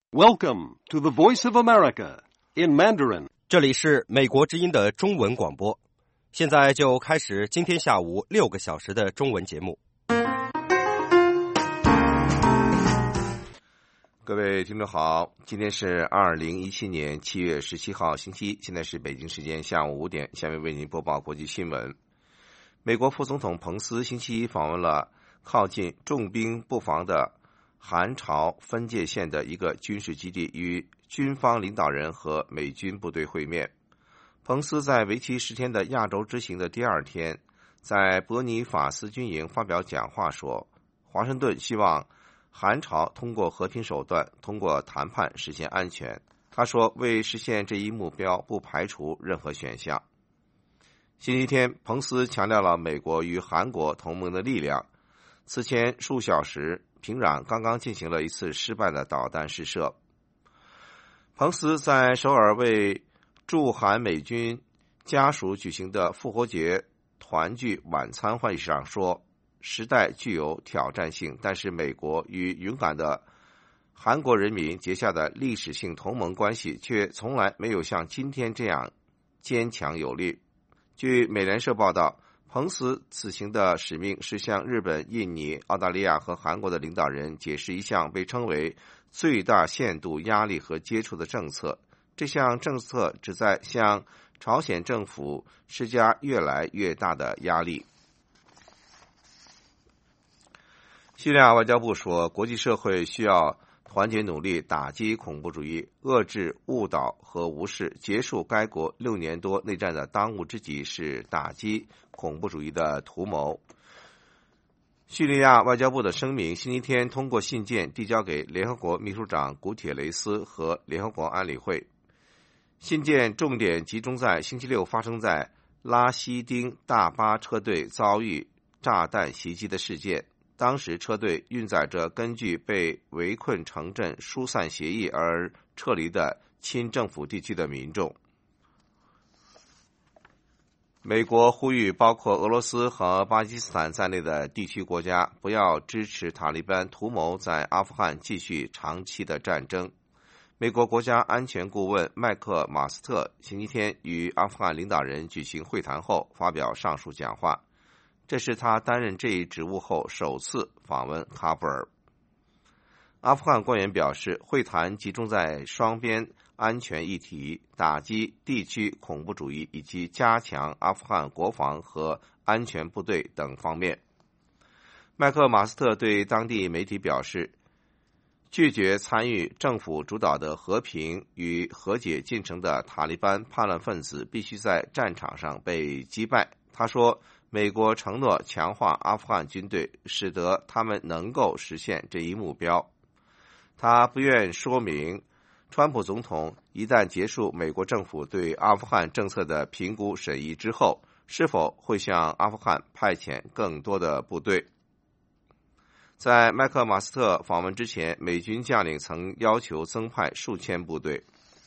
Welcome to the Voice of America in Mandarin. 这里是美国之音的中文广播，现在就开始今天下午6个小时的中文节目。 各位听众好，今天是2017年7月17号星期一，现在是北京时间下午5点，下面为您播报国际新闻。美国副总统彭斯星期一访问了靠近重兵布防的韩朝分界线的一个军事基地，与军方领导人和美军部队会面。彭斯在为期10天的亚洲之行的第二天，在伯尼法斯军营发表讲话说，华盛顿希望韩朝通过和平手段，通过谈判实现安全。他说，为实现这一目标，不排除任何选项。星期天，彭斯强调了美国与韩国同盟的力量。此前数小时，平壤刚刚进行了一次失败的导弹试射。彭斯在首尔为驻韩美军家属举行的复活节团聚晚餐会上说，时代具有挑战性，但是美国与勇敢的韩国人民结下的历史性同盟关系却从来没有像今天这样坚强有力。据美联社报道，彭斯此行的使命是向日本、印尼、澳大利亚和韩国的领导人解释一项被称为最大限度压力和接触的政策。这项政策旨在向朝鲜政府施加越来越大的压力。叙利亚外交部说，国际社会需要团结努力打击恐怖主义，遏制误导和无视。结束该国6年多内战的当务之急是打击恐怖主义的图谋。叙利亚外交部的声明星期天通过信件递交给联合国秘书长古铁雷斯和联合国安理会。信件重点集中在星期六发生在拉希丁大巴车队遭遇炸弹袭击的事件。当时车队运载着根据被围困城镇疏散协议而撤离的亲政府地区的民众。美国呼吁包括俄罗斯和巴基斯坦在内的地区国家不要支持塔利班图谋在阿富汗继续长期的战争。美国国家安全顾问麦克马斯特星期天与阿富汗领导人举行会谈后发表上述讲话，这是他担任这一职务后首次访问喀布尔。阿富汗官员表示，会谈集中在双边安全议题、打击地区恐怖主义以及加强阿富汗国防和安全部队等方面。麦克马斯特对当地媒体表示，拒绝参与政府主导的和平与和解进程的塔利班叛乱分子必须在战场上被击败。他说，美国承诺强化阿富汗军队，使得他们能够实现这一目标。他不愿说明川普总统一旦结束美国政府对阿富汗政策的评估审议之后，是否会向阿富汗派遣更多的部队。在麦克马斯特访问之前，美军将领曾要求增派数千部队。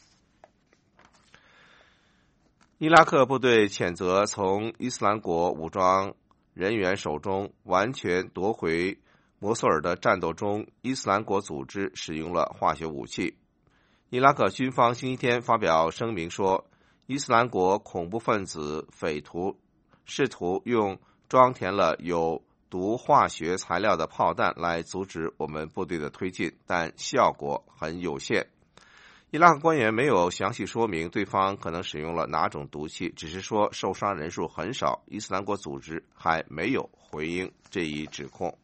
伊拉克部队谴责从伊斯兰国武装人员手中完全夺回摩苏尔的战斗中，伊斯兰国组织使用了化学武器。伊拉克军方星期天发表声明说，伊斯兰国恐怖分子匪徒试图用装填了有毒化学材料的炮弹来阻止我们部队的推进，但效果很有限。伊拉克官员没有详细说明对方可能使用了哪种毒气，只是说受伤人数很少。伊斯兰国组织还没有回应这一指控。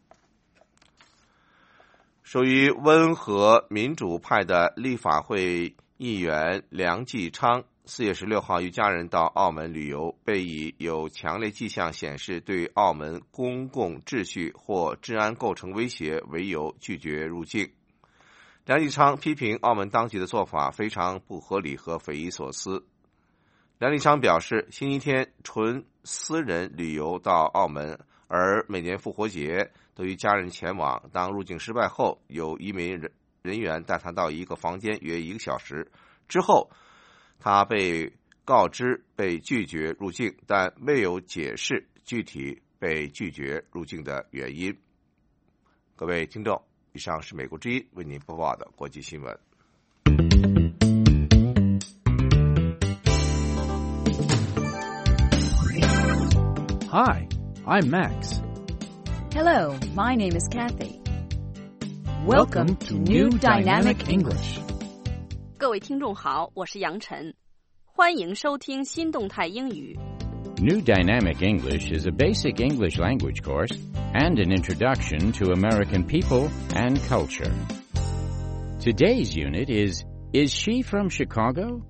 属于温和民主派的立法会议员梁继昌4月16号与家人到澳门旅游，被以有强烈迹象显示对澳门公共秩序或治安构成威胁为由拒绝入境。梁继昌批评澳门当局的做法非常不合理和匪夷所思。梁继昌表示，星期天纯私人旅游到澳门，而每年复活节都与家人前往。当入境失败后，有一名人员带他到一个房间约1个小时，之后他被告知被拒绝入境，但未有解释具体被拒绝入境的原因。各位听众，以上是美国之音为您播报的国际新闻。 Hi, I'm Max. Hello, my name is Kathy. Welcome to New Dynamic English. 各位听众好，我是杨晨，欢迎收听新动态英语。 New Dynamic English is a basic English language course and an introduction to American people and culture. Today's unit is she from Chicago?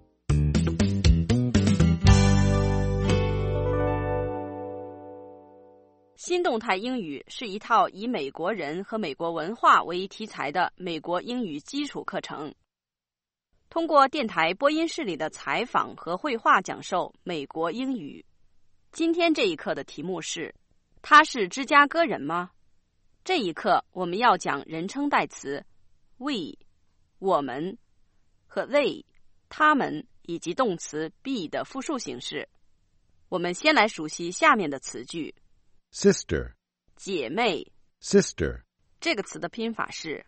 新动态英语是一套以美国人和美国文化为题材的美国英语基础课程。通过电台播音室里的采访和绘画讲授美国英语。今天这一课的题目是他是芝加哥人吗？这一课我们要讲人称代词 we 我们和 they 他们以及动词 be 的复数形式。我们先来熟悉下面的词句。 Sister, 姐妹 sister, 这个词的拼法是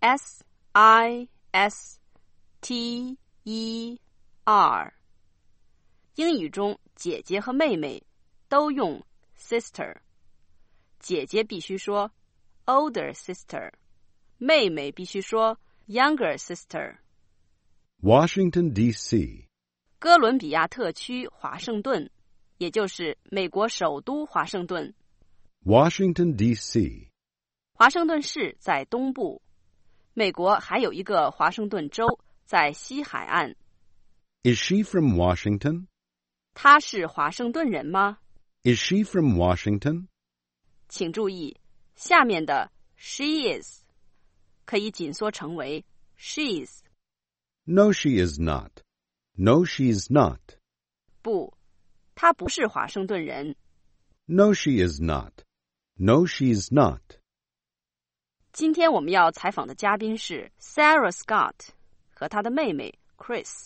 sister。英语中姐姐和妹妹都用 sister， 姐姐必须说 older sister， 妹妹必须说 younger sister。 Washington, D.C. 哥伦比亚特区华盛顿，也就是美国首都华盛顿。 Washington, D.C. 华盛顿市在东部，美国还有一个华盛顿州在西海岸。 Is she from Washington? 她是华盛顿人吗？ Is she from Washington? 请注意，下面的 she is 可以紧缩成为 she's。 No, she is not. No, she is not. 不，她不是华盛顿人。 No, she is not. No, she is not. 今天我们要采访的嘉宾是 Sarah Scott 和她的妹妹 Chris。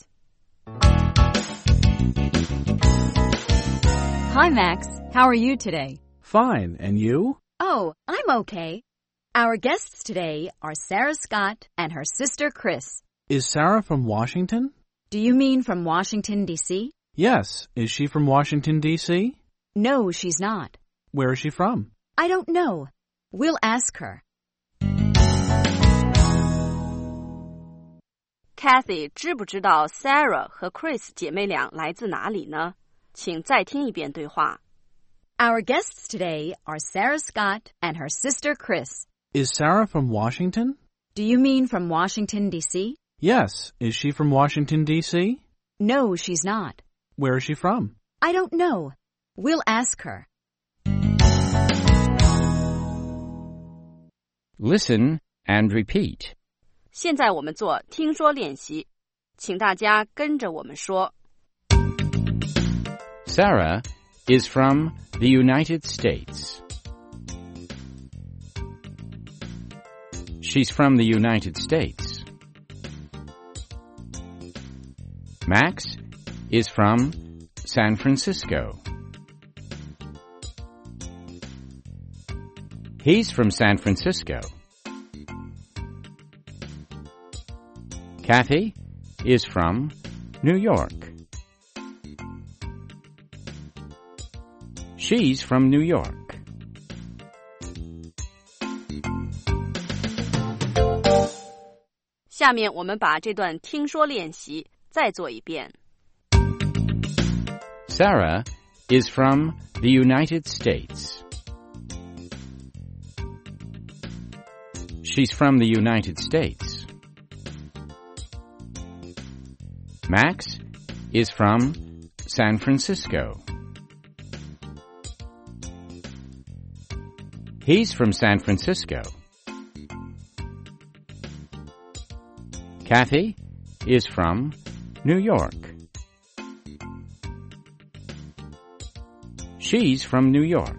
Hi, Max. How are you today? Fine, and you? Oh, I'm okay. Our guests today are Sarah Scott and her sister Chris. Is Sarah from Washington? Do you mean from Washington, D.C.? Yes. Is she from Washington, D.C.? No, she's not. Where is she from? I don't know. We'll ask her. Kathy 知不知道 Sarah 和 Chris 姐妹俩来自哪里呢？请再听一遍对话。 Our guests today are Sarah Scott and her sister Chris. Is Sarah from Washington? Do you mean from Washington, D.C.? Yes. Is she from Washington, D.C.? No, she's not. Where is she from? I don't know. We'll ask her. Listen and repeat. 现在我们做听说练习，请大家跟着我们说。 Sarah is from the United States. She's from the United States. Max is from San Francisco. He's from San Francisco. Kathy is from New York. She's from New York. 《下面我们把这段听说练习再做一遍。 Sarah is from the United States. She's from the United States. Max is from San Francisco. He's from San Francisco. Kathy is from New York. She's from New York.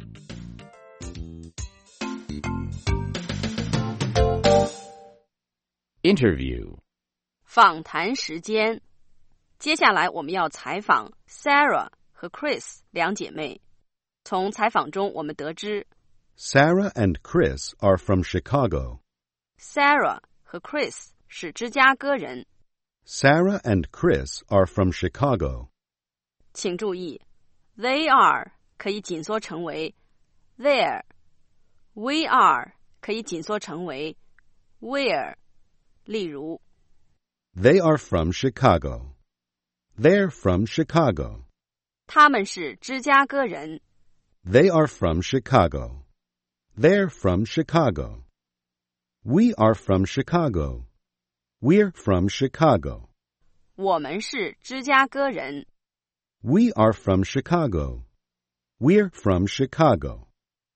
Interview. 访谈时间。接下来我们要采访 Sarah 和 Chris 两姐妹。从采访中我们得知 Sarah and Chris are from Chicago. Sarah 和 Chris 是芝加哥人。 Sarah and Chris are from Chicago. 请注意 they are 可以紧缩成为 there。We are 可以紧缩成为 where。例如 They are from Chicago. They're from Chicago. 他们是芝加哥人。 They are from Chicago. They're from Chicago. We are from Chicago. We're from Chicago. 我们是芝加哥人。 We are from Chicago. We're from Chicago.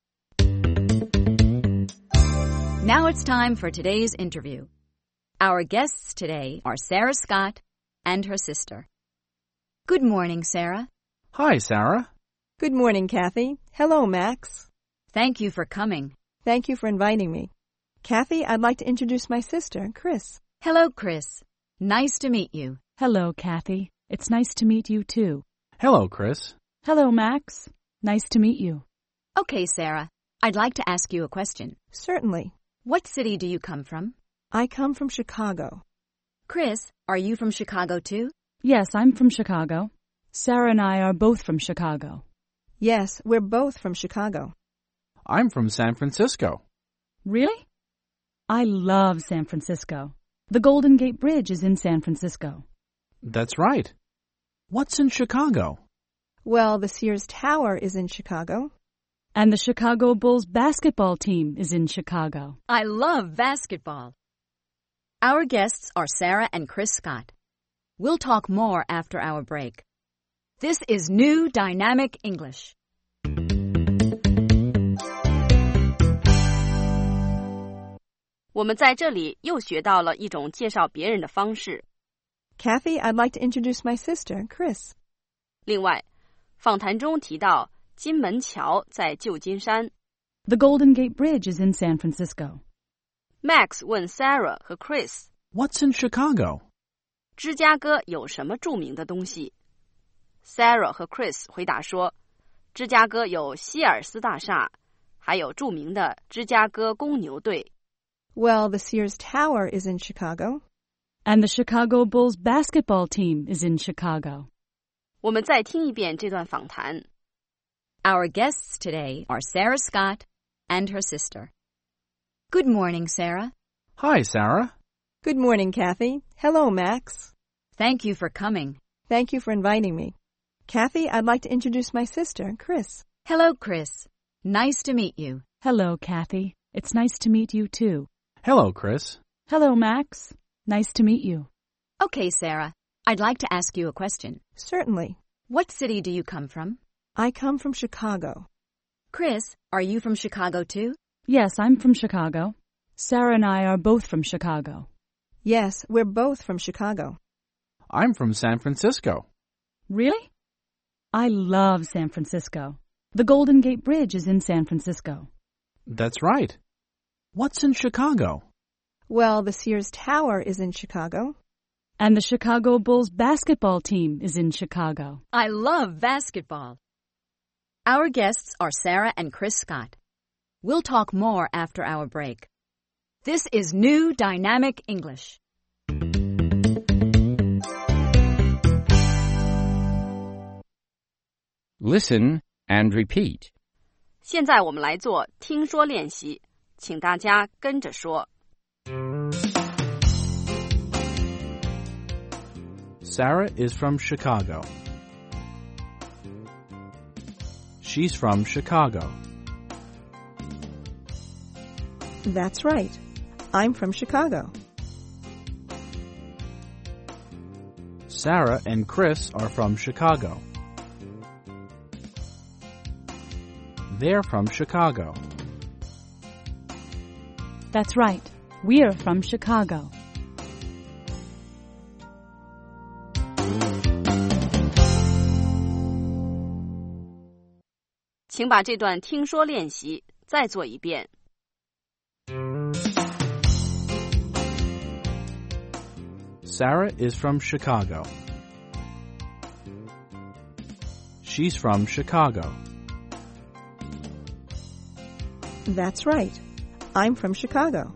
Now it's time for today's interview. Our guests today are Sarah Scott and her sister. Good morning, Sarah. Hi, Sarah. Good morning, Kathy. Hello, Max. Thank you for coming. Thank you for inviting me. Kathy, I'd like to introduce my sister, Chris. Hello, Chris. Nice to meet you. Hello, Kathy. It's nice to meet you, too. Hello, Chris. Hello, Max. Nice to meet you. Okay, Sarah. I'd like to ask you a question. Certainly. What city do you come from? I come from Chicago. Chris, are you from Chicago too? Yes, I'm from Chicago. Sarah and I are both from Chicago. Yes, we're both from Chicago. I'm from San Francisco. Really? I love San Francisco. The Golden Gate Bridge is in San Francisco. That's right. What's in Chicago? Well, the Sears Tower is in Chicago. And the Chicago Bulls basketball team is in Chicago. I love basketball. Our guests are Sarah and Chris Scott. We'll talk more after our break. This is New Dynamic English. 「我们在这里又学到了一种介绍别人的方式。 Kathy, I'd like to introduce my sister, Chris. 另外，访谈中提到金门桥在旧金山。 The Golden Gate Bridge is in San Francisco. Max 问 Sarah 和 Chris， What's in Chicago? 芝加哥有什么著名的东西？ Sarah 和 Chris 回答说，芝加哥有希尔斯大厦，还有著名的芝加哥公牛队。 Well, the Sears Tower is in Chicago. And the Chicago Bulls basketball team is in Chicago. 我们再听一遍这段访谈。 Our guests today are Sarah Scott and her sister. Good morning, Sarah. Hi, Sarah. Good morning, Kathy. Hello, Max. Thank you for coming. Thank you for inviting me. Kathy, I'd like to introduce my sister, Chris. Hello, Chris. Nice to meet you. Hello, Kathy. It's nice to meet you, too. Hello, Chris. Hello, Max. Nice to meet you. Okay, Sarah. I'd like to ask you a question. Certainly. What city do you come from? I come from Chicago. Chris, are you from Chicago too? Yes, I'm from Chicago. Sarah and I are both from Chicago. Yes, we're both from Chicago. I'm from San Francisco. Really? I love San Francisco. The Golden Gate Bridge is in San Francisco. That's right. What's in Chicago? Well, the Sears Tower is in Chicago. And the Chicago Bulls basketball team is in Chicago. I love basketball. Our guests are Sarah and Chris Scott. We'll talk more after our break. This is New Dynamic English. Listen and repeat. 现在我们来做听说练习，请大家跟着说。 Sarah is from Chicago. She's from Chicago. That's right. I'm from Chicago. Sarah and Chris are from Chicago. They're from Chicago. That's right. We're from Chicago. 请把这段听说练习再做一遍。 Sarah is from Chicago. She's from Chicago. That's right. I'm from Chicago.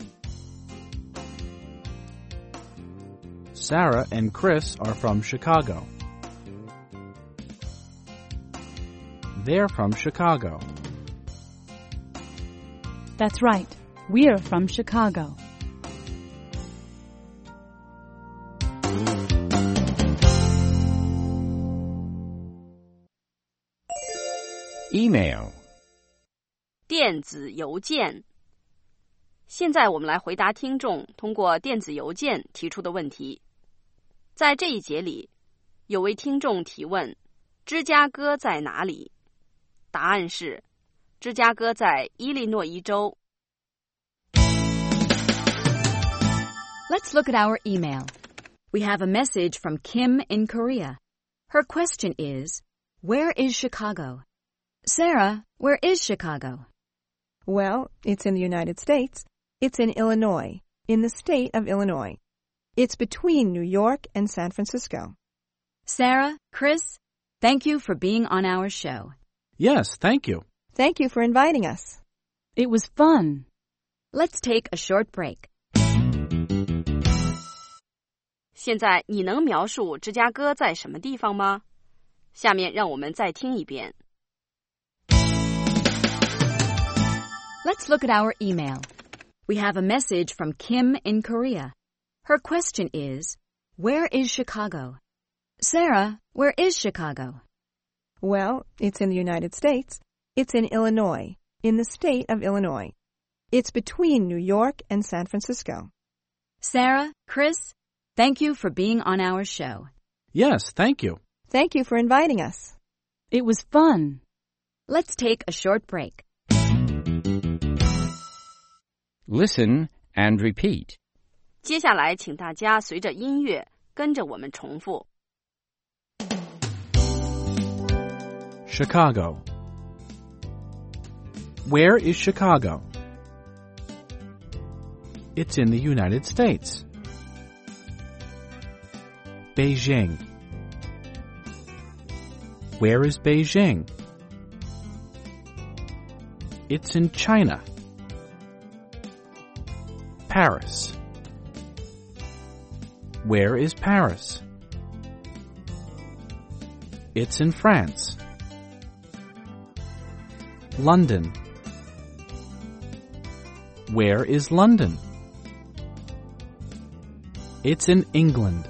Sarah and Chris are from Chicago. They're from Chicago. That's right. We're from Chicago. Email. 电子邮件。现在我们来回答听众通过电子邮件提出的问题。在这一节里，有位听众提问：芝加哥在哪里？答案是，芝加哥在伊利诺伊州。 Let's look at our email. We have a message from Kim in Korea. Her question is, where is Chicago? Sarah, where is Chicago? Well, it's in the United States. It's in Illinois, in the state of Illinois. It's between New York and San Francisco. Sarah, Chris, thank you for being on our show. Yes, thank you. Thank you for inviting us. It was fun. Let's take a short break. 现在你能描述芝加哥在什么地方吗？下面让我们再听一遍。 Let's look at our email. We have a message from Kim in Korea. Her question is, where is Chicago? Sarah, where is Chicago? Well, it's in the United States. It's in Illinois, in the state of Illinois. It's between New York and San Francisco. Sarah, Chris, thank you for being on our show. Yes, thank you. Thank you for inviting us. It was fun. Let's take a short break. Listen and repeat. 接下来请大家随着音乐跟着我们重复。 Chicago. Where is Chicago? It's in the United States. Beijing. Where is Beijing? It's in China. Paris. Where is Paris? It's in France. London. Where is London? It's in England.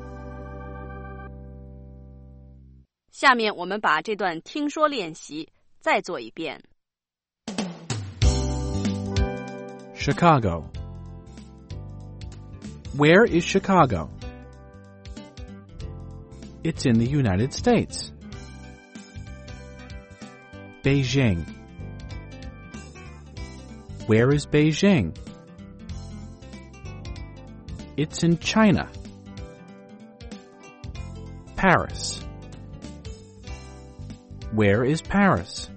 下面我们把这段听说练习再做一遍。 Chicago. Where is Chicago? It's in the United States. Beijing. Where is Beijing? It's in China. Paris. Where is Paris?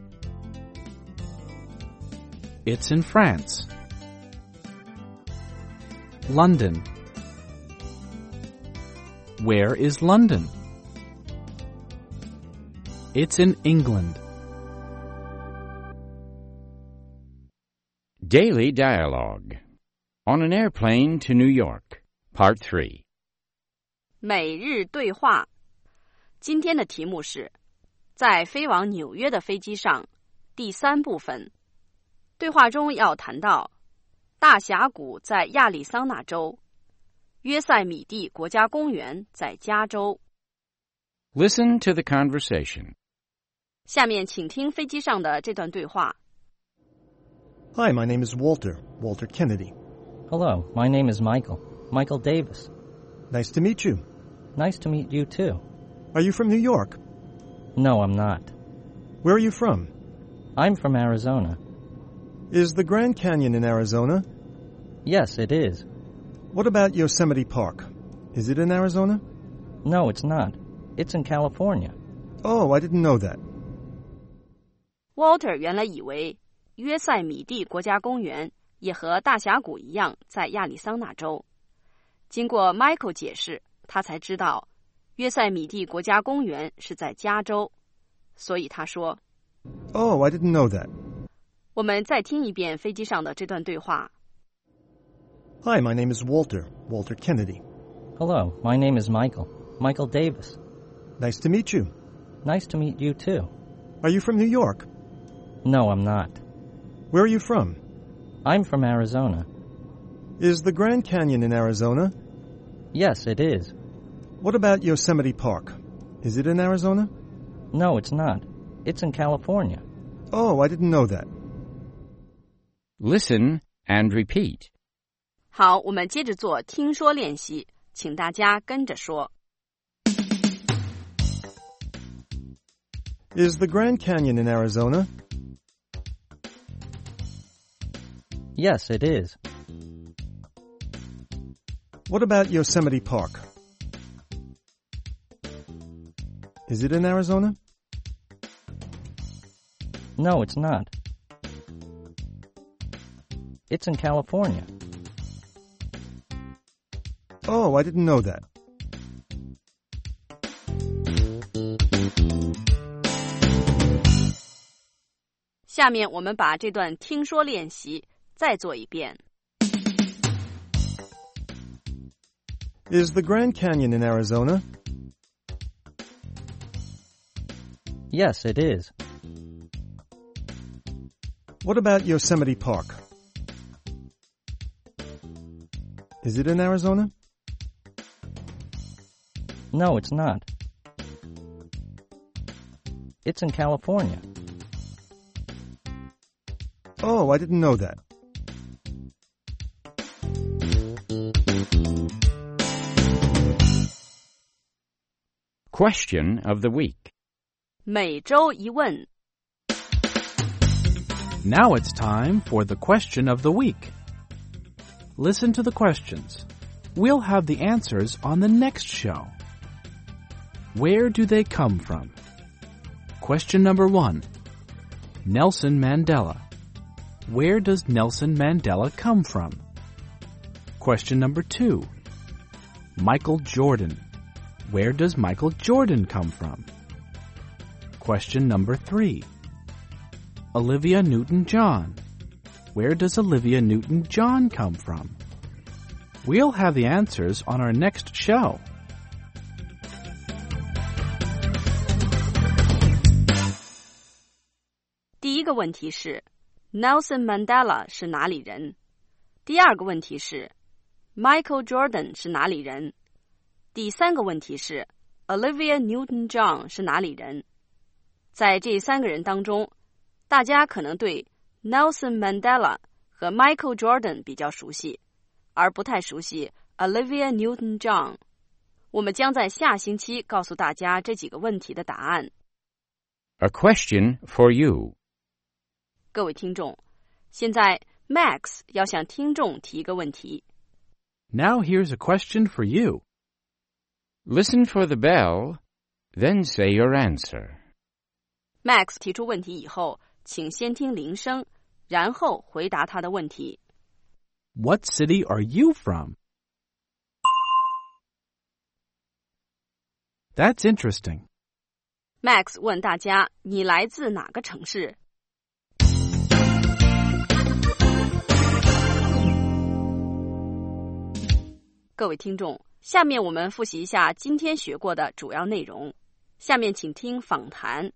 It's in France. London. Where is London? It's in England. Daily Dialogue. On an Airplane to New York, Part 3. 每日对话。今天的题目是在飞往纽约的飞机上，第3部分。对话中要谈到大峡谷在亚利桑那州，约塞米蒂国家公园在加州。 Listen to the conversation. 下面请听飞机上的这段对话。 Hi, my name is Walter Kennedy. Hello, my name is Michael Davis. Nice to meet you. Nice to meet you too. Are you from New York? No, I'm not. Where are you from? I'm from Arizona. Is the Grand Canyon in Arizona? Yes, it is. What about Yosemite Park? Is it in Arizona? No, it's not. It's in California. Oh, I didn't know that. Walter 原来以为约塞米蒂国家公园也和大峡谷一样在亚利桑那州。经过 Michael 解释，他才知道约塞米蒂国家公园是在加州，所以他说 Oh, I didn't know that. 我们再听一遍飞机上的这段对话。 Hi, my name is Walter Kennedy. Hello, my name is Michael Davis. Nice to meet you. Nice to meet you too. Are you from New York? No, I'm not. Where are you from? I'm from Arizona. Is the Grand Canyon in Arizona? Yes, it is. What about Yosemite Park? Is it in Arizona? No, it's not. It's in California. Oh, I didn't know that. Listen and repeat. 好，我们接着做听说练习，请大家跟着说。 Is the Grand Canyon in Arizona? Yes, it is. What about Yosemite Park? Is it in Arizona? No, it's not. It's in California. Oh, I didn't know that. 下面我们把这段听说练习再做一遍。 Is the Grand Canyon in Arizona? Yes, it is. What about Yosemite Park? Is it in Arizona? No, it's not. It's in California. Oh, I didn't know that. Question of the week. 每周一问。 Now it's time for the question of the week. Listen to the questions. We'll have the answers on the next show. Where do they come from? Question number 1. Nelson Mandela. Where does Nelson Mandela come from? Question number 2. Michael Jordan. Where does Michael Jordan come from? Question number 3. Olivia Newton-John. Where does Olivia Newton-John come from? We'll have the answers on our next show. 第一个问题是 Nelson Mandela 是哪里人？第二个问题是 Michael Jordan 是哪里人？第三个问题是 Olivia Newton-John 是哪里人？在这三个人当中，大家可能对 Nelson Mandela 和 Michael Jordan 比较熟悉，而不太熟悉 Olivia Newton-John。我们将在下星期告诉大家这几个问题的答案。 A question for you. 各位听众，现在 Max 要向听众提一个问题。 Now here's a question for you. Listen for the bell, then say your answer. Max 提出问题以后，请先听铃声，然后回答他的问题。 What city are you from? That's interesting. Max 问大家，你来自哪个城市？各位听众，下面我们复习一下今天学过的主要内容。下面请听访谈。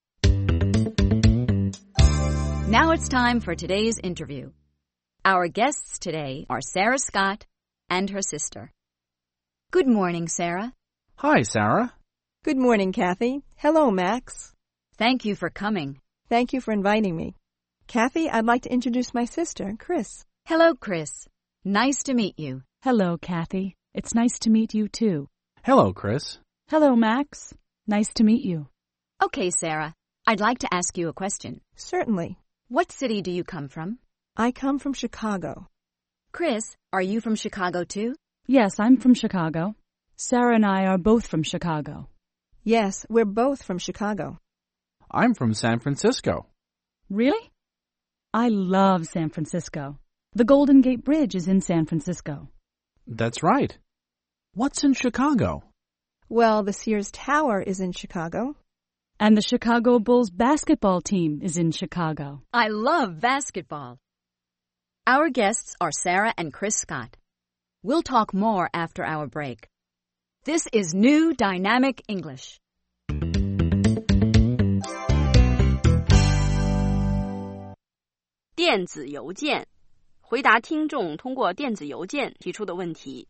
Now it's time for today's interview. Our guests today are Sarah Scott and her sister. Good morning, Sarah. Hi, Sarah. Good morning, Kathy. Hello, Max. Thank you for coming. Thank you for inviting me. Kathy, I'd like to introduce my sister, Chris. Hello, Chris. Nice to meet you. Hello, Kathy. It's nice to meet you, too. Hello, Chris. Hello, Max. Nice to meet you. Okay, Sarah. I'd like to ask you a question. Certainly. What city do you come from? I come from Chicago. Chris, are you from Chicago, too? Yes, I'm from Chicago. Sarah and I are both from Chicago. Yes, we're both from Chicago. I'm from San Francisco. Really? I love San Francisco. The Golden Gate Bridge is in San Francisco. That's right. What's in Chicago? Well, the Sears Tower is in Chicago. And the Chicago Bulls basketball team is in Chicago. I love basketball. Our guests are Sarah and Chris Scott. We'll talk more after our break. This is New Dynamic English. 电子邮件，回答听众通过电子邮件提出的问题。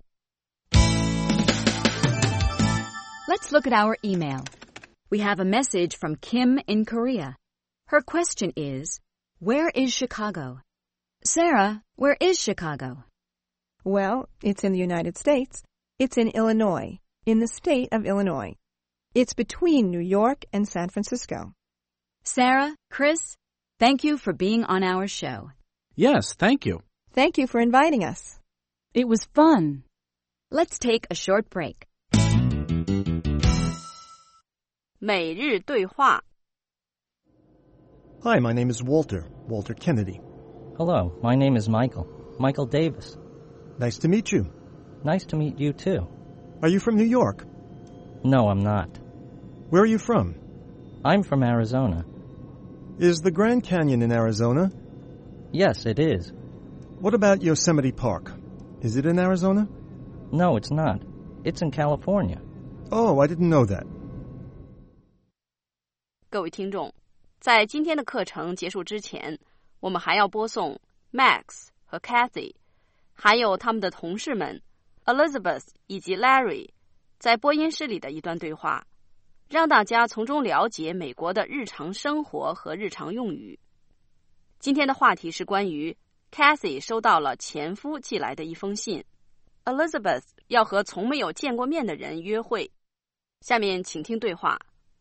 Let's look at our email. We have a message from Kim in Korea. Her question is, where is Chicago? Sarah, where is Chicago? Well, it's in the United States. It's in Illinois, in the state of Illinois. It's between New York and San Francisco. Sarah, Chris, thank you for being on our show. Yes, thank you. Thank you for inviting us. It was fun. Let's take a short break. 每日对话。 Hi, my name is Walter Kennedy. Hello, my name is Michael Davis. Nice to meet you. Nice to meet you too. Are you from New York? No, I'm not. Where are you from? I'm from Arizona. Is the Grand Canyon in Arizona? Yes, it is. What about Yosemite Park? Is it in Arizona? No, it's not. It's in California. Oh, I didn't know that. 各位听众，在今天的课程结束之前，我们还要播送 Max 和 Kathy， 还有他们的同事们 Elizabeth 以及 Larry 在播音室里的一段对话，让大家从中了解美国的日常生活和日常用语。今天的话题是关于 Kathy 收到了前夫寄来的一封信， Elizabeth 要和从没有见过面的人约会。下面请听对话。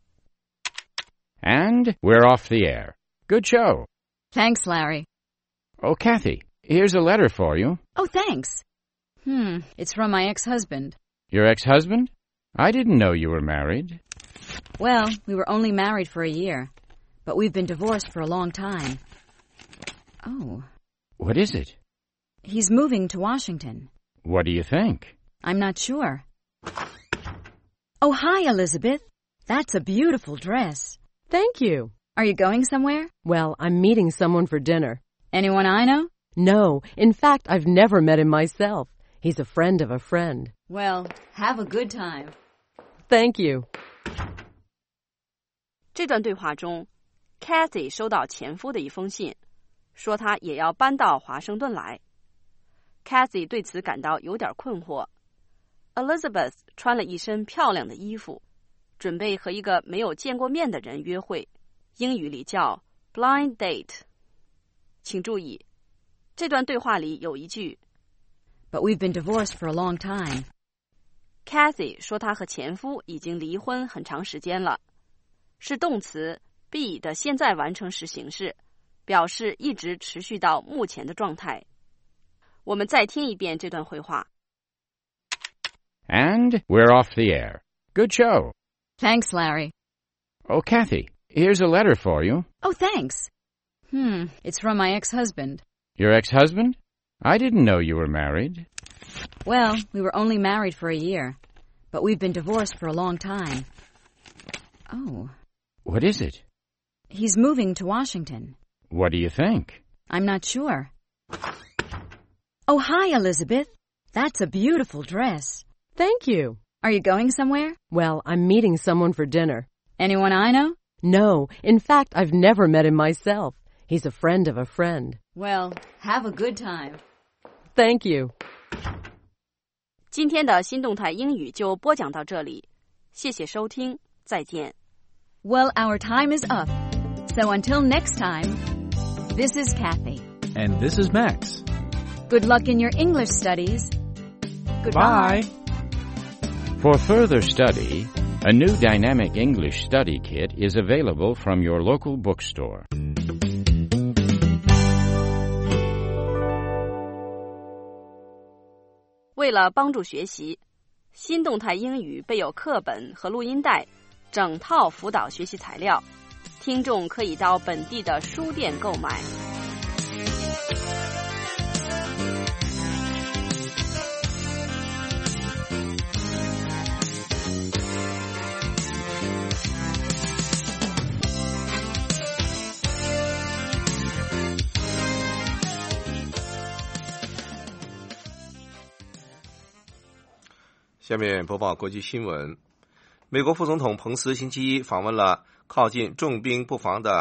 And we're off the air. Good show. Thanks, Larry. Oh, Kathy, here's a letter for you. Oh, thanks. It's from my ex-husband. Your ex-husband? I didn't know you were married. Well, we were only married for a year, but we've been divorced for a long time. Oh. What is it? He's moving to Washington. What do you think? I'm not sure. Oh, hi, Elizabeth. That's a beautiful dress. Thank you. Are you going somewhere? Well, I'm meeting someone for dinner. Anyone I know? No. In fact, I've never met him myself. He's a friend of a friend. Well, have a good time. Thank you. 这段对话中 Kathy 收到前夫的一封信，说他也要搬到华盛顿来。 Kathy 对此感到有点困惑。 Elizabeth 穿了一身漂亮的衣服，准备和一个没有见过面的人约会，英语里叫 blind date。 请注意，这段对话里有一句 But we've been divorced for a long time. Kathy 说她和前夫已经离婚很长时间了，是动词 be 的现在完成时形式，表示一直持续到目前的状态。我们再听一遍这段会话。 And we're off the air. Good show. Thanks, Larry. Oh, Kathy, here's a letter for you. Oh, thanks. It's from my ex-husband. Your ex-husband? I didn't know you were married. Well, we were only married for a year, but we've been divorced for a long time. Oh. What is it? He's moving to Washington. What do you think? I'm not sure. Oh, hi, Elizabeth. That's a beautiful dress. Thank you. Are you going somewhere? Well, I'm meeting someone for dinner. Anyone I know? No. In fact, I've never met him myself. He's a friend of a friend. Well, have a good time. Thank you. 今天的新动态英语就播讲到这里，谢谢收听，再见。 Well, our time is up. So until next time, this is Kathy. And this is Max. Good luck in your English studies. Goodbye. Bye. For further study, a new dynamic English study kit is available from your local bookstore. 为了帮助学习，新动态英语备有课本和录音带，整套辅导学习材料，听众可以到本地的书店购买。 下面播报国际新闻。美国副总统彭斯星期一访问了靠近重兵布防的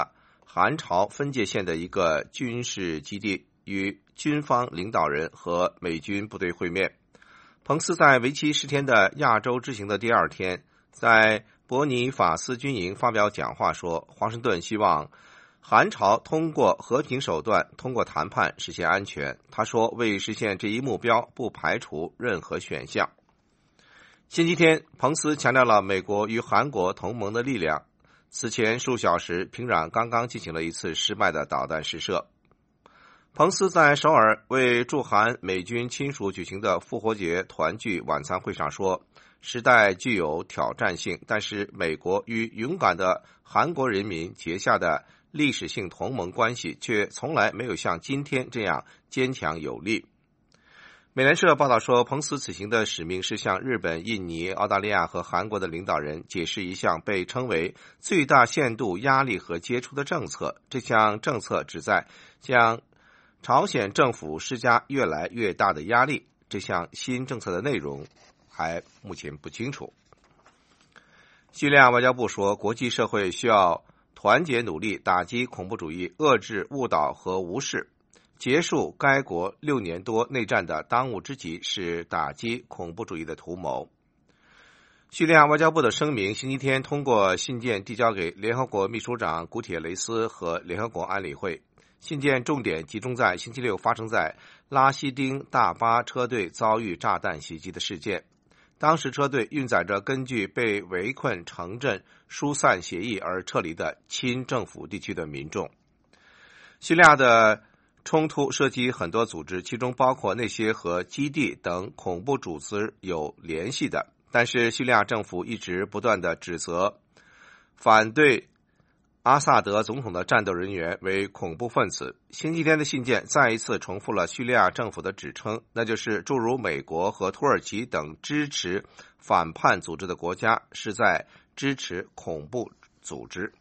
韩朝分界线的一个军事基地，与军方领导人和美军部队会面。彭斯在为期10天的亚洲之行的第2天，在伯尼法斯军营发表讲话说，华盛顿希望韩朝通过和平手段，通过谈判实现安全。他说，为实现这一目标，不排除任何选项。星期天，彭斯强调了美国与韩国同盟的力量。此前数小时，平壤刚刚进行了一次失败的导弹试射。彭斯在首尔为驻韩美军亲属举行的复活节团聚晚餐会上说，时代具有挑战性，但是美国与勇敢的韩国人民结下的历史性同盟关系却从来没有像今天这样坚强有力。美联社报道说，彭斯此行的使命是向日本、印尼、澳大利亚和韩国的领导人解释一项被称为最大限度压力和接触的政策。这项政策旨在向朝鲜政府施加越来越大的压力。这项新政策的内容还目前不清楚。叙利亚外交部说，国际社会需要团结努力，打击恐怖主义，遏制误导和无视。结束该国6年多内战的当务之急是打击恐怖主义的图谋。叙利亚外交部的声明星期天通过信件递交给联合国秘书长古铁雷斯和联合国安理会。信件重点集中在星期六发生在拉希丁大巴车队遭遇炸弹袭击的事件。当时车队运载着根据被围困城镇疏散协议而撤离的亲政府地区的民众。叙利亚的冲突涉及很多组织，其中包括那些和基地等恐怖组织有联系的，但是叙利亚政府一直不断地指责反对阿萨德总统的战斗人员为恐怖分子。星期天的信件再一次重复了叙利亚政府的指称，那就是诸如美国和土耳其等支持反叛组织的国家是在支持恐怖组织。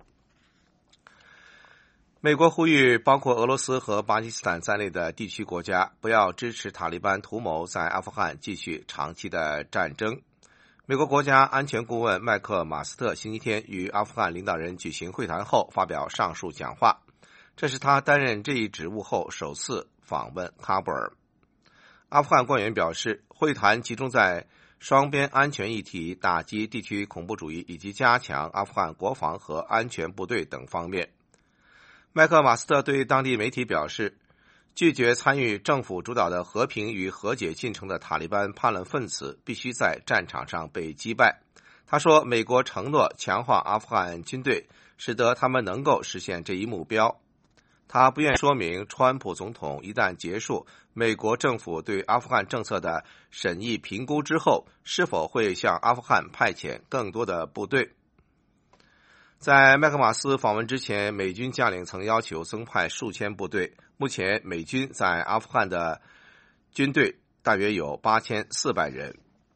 美国呼吁包括俄罗斯和巴基斯坦在内的地区国家不要支持塔利班图谋在阿富汗继续长期的战争。美国国家安全顾问麦克马斯特星期天与阿富汗领导人举行会谈后发表上述讲话，这是他担任这一职务后首次访问喀布尔。阿富汗官员表示，会谈集中在双边安全议题、打击地区恐怖主义以及加强阿富汗国防和安全部队等方面。麦克马斯特对当地媒体表示，拒绝参与政府主导的和平与和解进程的塔利班叛乱分子必须在战场上被击败。他说，美国承诺强化阿富汗军队，使得他们能够实现这一目标。他不愿说明川普总统一旦结束美国政府对阿富汗政策的审议评估之后，是否会向阿富汗派遣更多的部队。在麦克马斯访问之前，美军将领曾要求增派数千部队。目前美军在阿富汗的军队大约有8400人。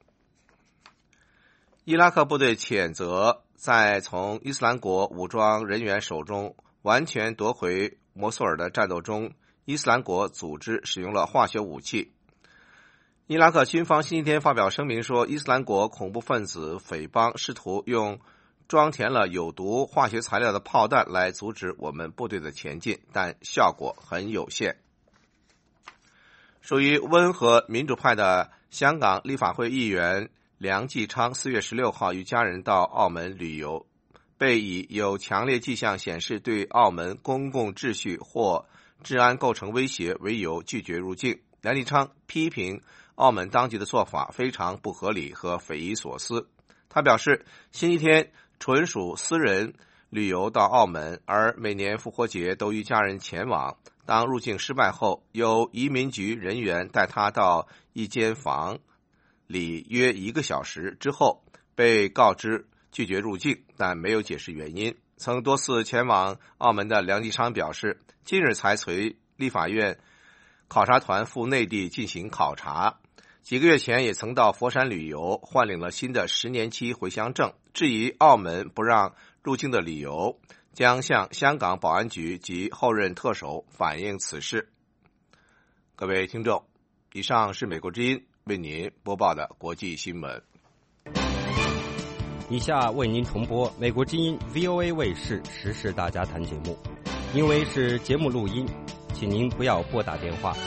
伊拉克部队谴责在从伊斯兰国武装人员手中完全夺回摩苏尔的战斗中，伊斯兰国组织使用了化学武器。伊拉克军方星期天发表声明说，伊斯兰国恐怖分子匪帮试图用装填了有毒化学材料的炮弹来阻止我们部队的前进，但效果很有限。属于温和民主派的香港立法会议员梁继昌4月16号与家人到澳门旅游，被以有强烈迹象显示对澳门公共秩序或治安构成威胁为由拒绝入境。梁继昌批评澳门当局的做法非常不合理和匪夷所思。他表示，星期天纯属私人旅游到澳门，而每年复活节都与家人前往。当入境失败后，有移民局人员带他到一间房里约1个小时之后，被告知拒绝入境，但没有解释原因。曾多次前往澳门的梁继昌表示，近日才随立法院考察团赴内地进行考察，几个月前也曾到佛山旅游，换领了新的10年期回乡证。质疑澳门不让入境的理由，将向香港保安局及后任特首反映此事。各位听众，以上是美国之音为您播报的国际新闻。 以下为您重播美国之音 VOA 卫视时事大家谈节目，因为是节目录音，请您不要拨打电话。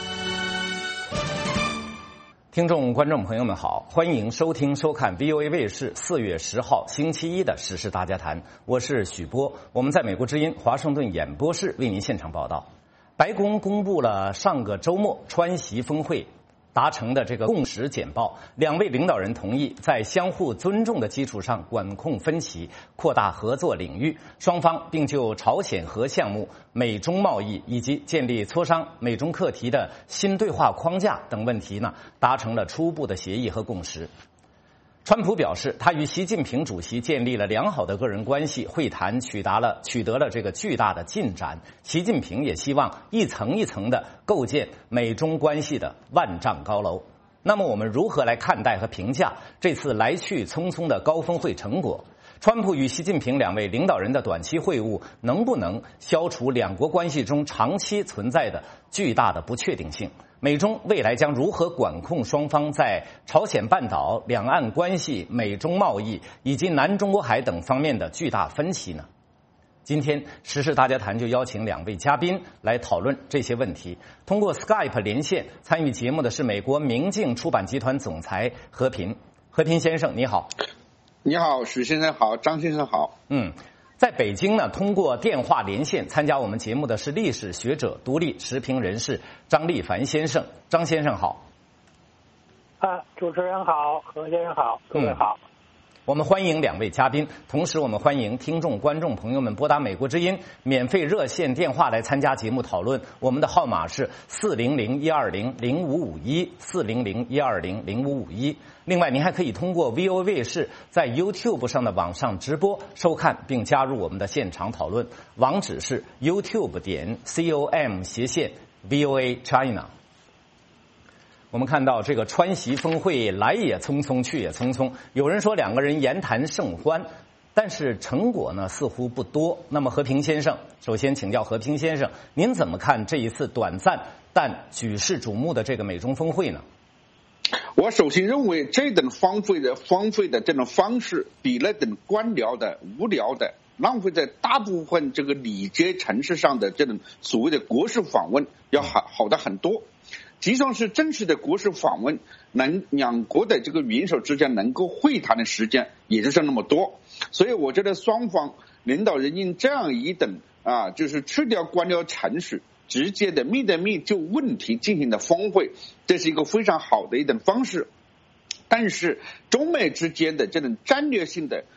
听众观众朋友们好，欢迎收听收看 VOA 卫视4月10号星期一的时事大家谈，我是许波，我们在美国之音华盛顿演播室为您现场报道。白宫公布了上个周末川习峰会达成的这个共识简报，两位领导人同意在相互尊重的基础上管控分歧，扩大合作领域，双方并就朝鲜核项目、美中贸易以及建立磋商美中课题的新对话框架等问题呢，达成了初步的协议和共识。川普表示，他与习近平主席建立了良好的个人关系，会谈取得了这个巨大的进展。习近平也希望一层一层的构建美中关系的万丈高楼。那么我们如何来看待和评价这次来去匆匆的高峰会成果？川普与习近平两位领导人的短期会晤能不能消除两国关系中长期存在的巨大的不确定性？美中未来将如何管控双方在朝鲜半岛、两岸关系、美中贸易以及南中国海等方面的巨大分歧呢？今天时事大家谈就邀请两位嘉宾来讨论这些问题。通过 Skype 连线参与节目的是美国明镜出版集团总裁何平。何平先生你好。 你好，许先生好，张先生好。 在北京呢，通过电话连线参加我们节目的是历史学者、独立时评人士张立凡先生。张先生好。 主持人好，何先生好，各位好。 我们欢迎两位嘉宾，同时我们欢迎听众观众朋友们拨打美国之音免费热线电话来参加节目讨论，我们的号码是400-120-0551 400-120-0551。另外您还可以通过 VOA 卫视在 YouTube 上的网上直播收看并加入我们的现场讨论，网址是 youtube.com/VOA China。我们看到这个川习峰会来也匆匆去也匆匆，有人说两个人言谈甚欢，但是成果呢似乎不多。那么何平先生，首先请教何平先生，您怎么看这一次短暂但举世瞩目的这个美中峰会呢？ 我首先认为这种荒废的这种方式比那种官僚的、无聊的、浪费在大部分这个礼节城市上的这种所谓的国事访问要好的很多。实际上是正式的国事访问，两国的这个元首之间能够会谈的时间也就是那么多，所以我觉得双方领导人用这样一种就是去掉官僚程序，直接的面对面就问题进行的峰会，这是一个非常好的一种方式。但是中美之间的这种战略性的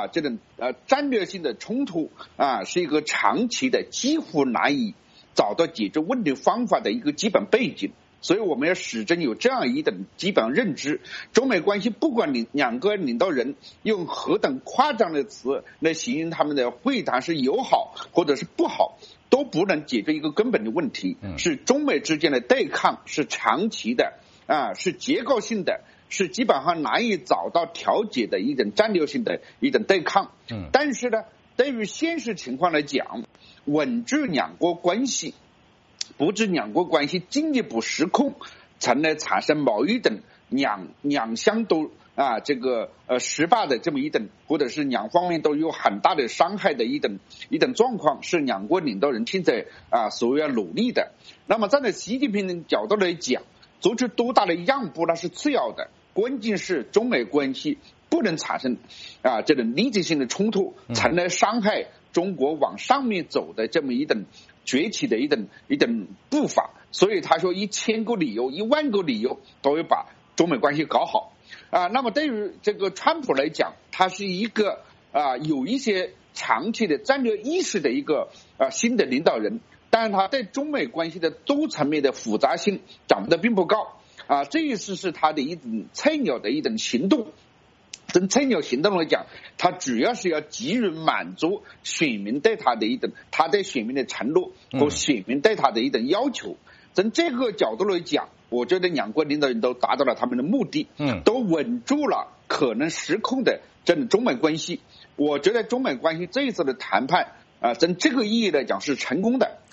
冲突是一个长期的几乎难以找到解决问题方法的一个基本背景。所以我们要始终有这样一种基本认知，中美关系不管两个领导人用何等夸张的词来形容他们的会谈是友好或者是不好，都不能解决一个根本的问题，是中美之间的对抗是长期的是结构性的，是基本上难以找到调解的一种战略性的一种对抗。但是呢，对于现实情况来讲，稳住两国关系，不致两国关系进一步失控，从而产生某一种两相都失败的这么一种，或者是两方面都有很大的伤害的一种状况，是两国领导人现在所要努力的。那么站在习近平的角度来讲，做出多大的让步那是次要的，关键是中美关系不能产生这种立即性的冲突，从而伤害中国往上面走的这么一种崛起的一种步伐。所以他说1000个理由、10000个理由都要把中美关系搞好那么对于这个川普来讲，他是一个有一些长期的战略意识的一个新的领导人，但是他对中美关系的多层面的复杂性掌握的并不高这一次是他的一种菜鸟的一种行动。从菜鸟行动来讲，他主要是要急于满足选民对他对选民的承诺和选民对他的一种要求。从这个角度来讲，我觉得两国领导人都达到了他们的目的，都稳住了可能失控的这种中美关系。我觉得中美关系这一次的谈判从这个意义来讲是成功的。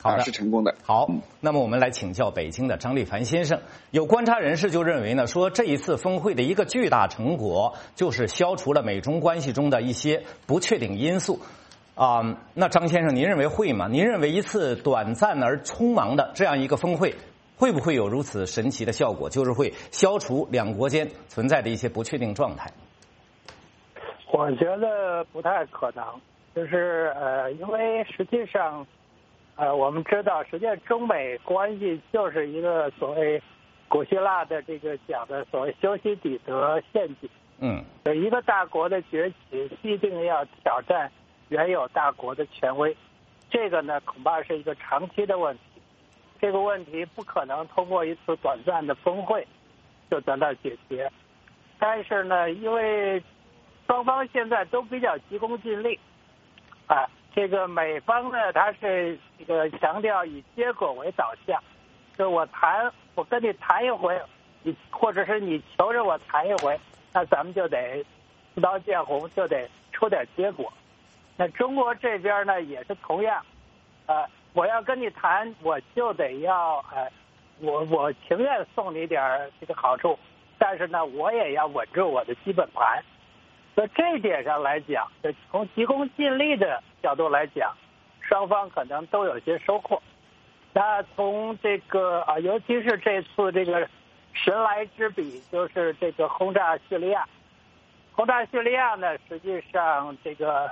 好的， 是成功的。 好，那么我们来请教北京的张立凡先生。有观察人士就认为呢，说这一次峰会的一个巨大成果就是消除了美中关系中的一些不确定因素。那张先生，您认为会吗？您认为一次短暂而匆忙的这样一个峰会，会不会有如此神奇的效果，就是会消除两国间存在的一些不确定状态？ 我觉得不太可能，就是因为实际上，我们知道，实际上中美关系就是一个所谓古希腊的这个讲的所谓修昔底德陷阱。有一个大国的崛起，必定要挑战原有大国的权威，这个呢恐怕是一个长期的问题。这个问题不可能通过一次短暂的峰会就得到解决。但是呢，因为双方现在都比较急功近利，这个美方呢，他是这个强调以结果为导向，就我跟你谈一回，或者是你求着我谈一回，那咱们就得刺刀见红，就得出点结果。那中国这边呢也是同样，我要跟你谈，我就得要我情愿送你点这个好处，但是呢，我也要稳住我的基本盘。所以这一点上来讲，从急功近利的角度来讲，双方可能都有些收获。那从这个尤其是这次这个神来之笔，就是这个轰炸叙利亚。轰炸叙利亚呢，实际上这个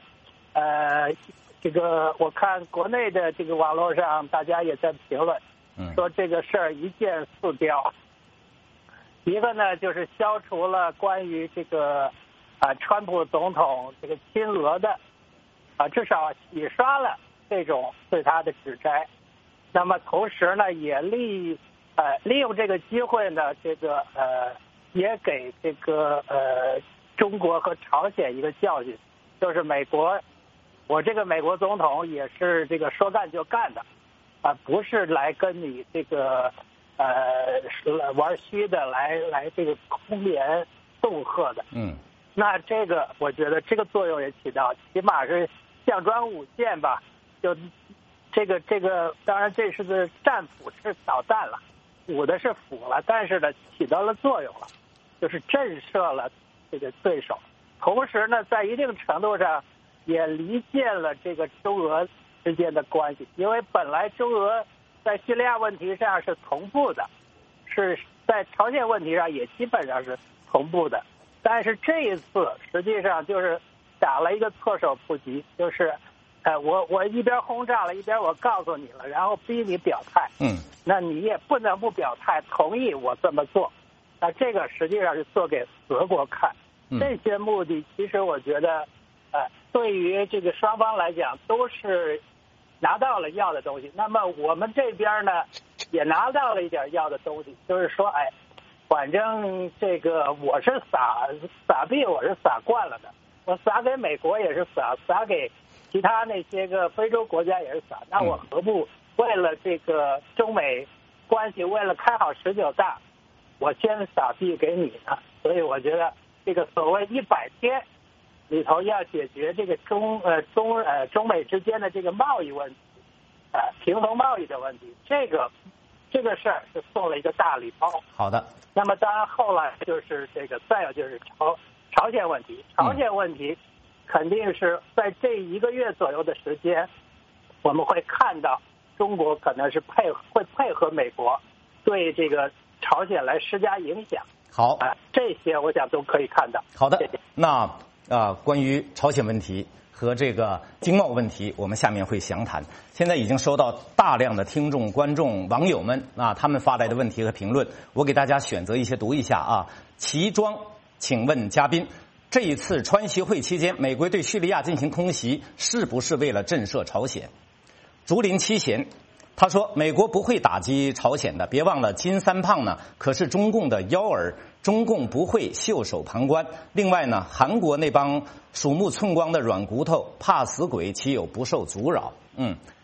我看国内的这个网络上大家也在评论，说这个事儿一箭四雕。一个呢就是消除了关于这个川普总统这个亲俄的至少洗刷了这种对他的指摘。那么同时呢，也利用这个机会呢，这个也给这个中国和朝鲜一个教训，就是我这个美国总统也是这个说干就干的，不是来跟你这个玩虚的，来这个空言恫吓的。那这个我觉得这个作用也起到，起码是项庄舞剑吧。就这个，当然这是个战斧是导弹了，舞的是斧了，但是呢起到了作用了，就是震慑了这个对手。同时呢，在一定程度上也离间了这个中俄之间的关系，因为本来中俄在叙利亚问题上是同步的，是在朝鲜问题上也基本上是同步的。但是这一次实际上就是打了一个措手不及，就是我一边轰炸了，一边我告诉你了，然后逼你表态。那你也不能不表态，同意我这么做。那这个实际上是做给俄国看。这些目的其实我觉得对于这个双方来讲都是拿到了要的东西。那么我们这边呢也拿到了一点要的东西，就是说反正这个我是撒币，我是撒惯了的，我撒给美国也是撒给其他那些个非洲国家也是撒，那我何不为了这个中美关系，为了开好19大，我先撒币给你呢？所以我觉得这个所谓100天里头要解决这个中美之间的这个贸易问题，平衡贸易的问题，这个事儿是送了一个大礼包。 好的。 那么当然后来就是这个，再有就是朝鲜问题。朝鲜问题肯定是在这1个月左右的时间，我们会看到中国可能是会配合美国对这个朝鲜来施加影响。 好， 这些我想都可以看到。 好的，谢谢。那关于朝鲜问题和这个经贸问题，我们下面会详谈。现在已经收到大量的听众、观众、网友们他们发来的问题和评论，我给大家选择一些读一下齐庄，请问嘉宾，这一次川习会期间，美国对叙利亚进行空袭，是不是为了震慑朝鲜？竹林七贤他说，美国不会打击朝鲜的，别忘了金三胖呢可是中共的幺儿，中共不会袖手旁观。另外呢，韩国那帮鼠目寸光的软骨头怕死鬼，岂有不受阻扰？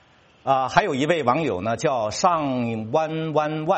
还有一位网友呢叫上万